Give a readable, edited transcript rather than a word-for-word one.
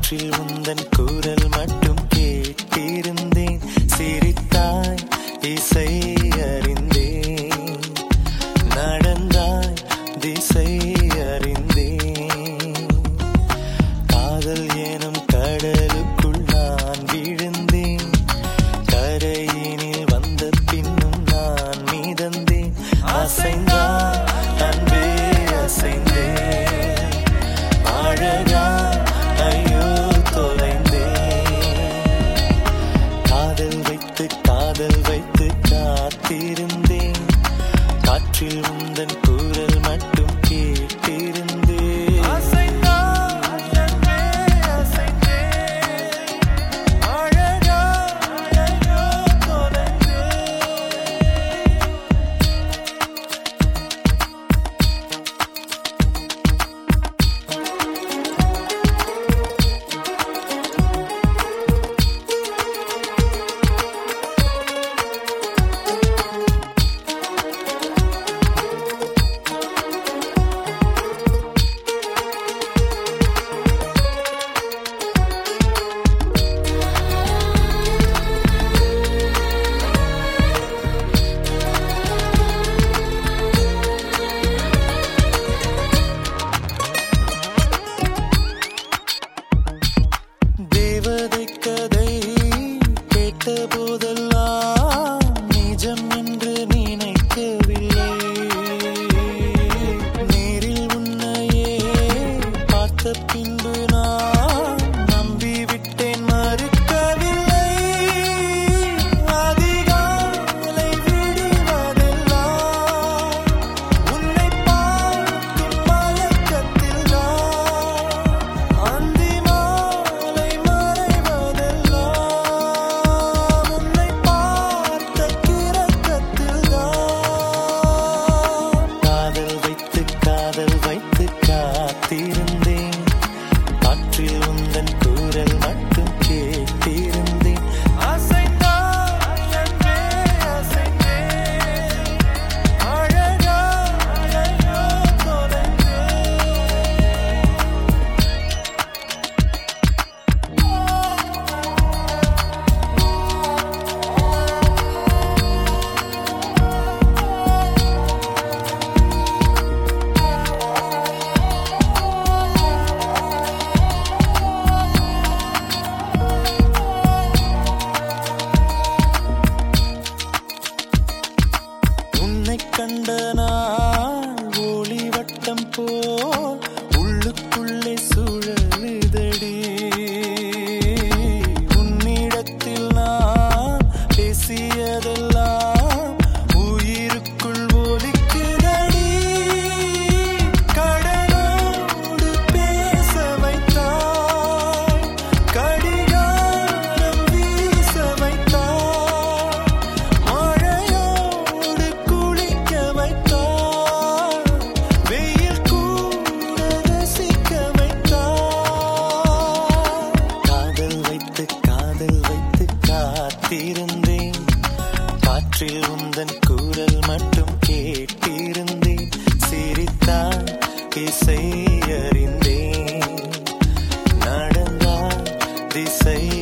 காற்றில் உந்தன் குரல் மட்டும் கேட்டிருந்தேன். சிரித்தாய், இசை அறிந்தேன். நடந்தாய், திசை அறிந்தேன். காதல் எனும் கடலுக்குள் நான் விழுந்தேன். கரையினில் வந்த பின்னும் நான் மிதந்தேன். அசைந்தாய் அன்பே அசைந்தேன். அழகா ஐயோ தொலைந்தேன். காதல் வைத்து காத்திருந்தேன். காற்றில் உந்தன் குரல் மட்டும் கேட்டிருந்தேன். அசைந்தாய் அன்பே அசைந்தேன். அழகா ஐயோ தொலைந்தேன். தேவதை கதை கேட்ட போதெல்லாம் நிஜம் என்று நினைக்கவில்லை. நேரில் உன்னையே பார்த்த பின்பு நான் நம்பிவிட்டேன், மறுக்கவில்லை. அதிகாலை விடுவதெல்லாம் உன்னை பார்க்கும் மயக்கத்தில் தான். அந்தி மாலை மறைவதெல்லாம் உன்னை பார்த்த கிறக்கத்தில் தான். காதல் வைத்து காத்திருந்தேன். காற்றில் உந்தன் குரல் மட்டும் கேட்டிருந்தேன். அசைந்தாய் அன்பே அசைந்தேன். அழகா ஐயோ தொலைந்தேன். உன்னை கண்ட நாள் ஒளி வட்டம் போல் உள்ளுக்குள்ளே சுழலுதடி. உன்னிடத்தில் நான் பேசியதெல்லாம் உயிருக்குள் ஒலிக்குதடி. கடலோடு பேச வைத்தாய், கடிகாரம் வீச வைத்தாய். மழையோடு குளிக்க வைத்தாய், வெயில் கூட ரசிக்க வைத்தாய். காதல் வைத்து காத்திருந்தேன். காற்றில் உந்தன் குரல் மட்டும் கேட்டிருந்தேன். சிரித்தாய், இசை அறிந்தேன். நடந்தாய், திசை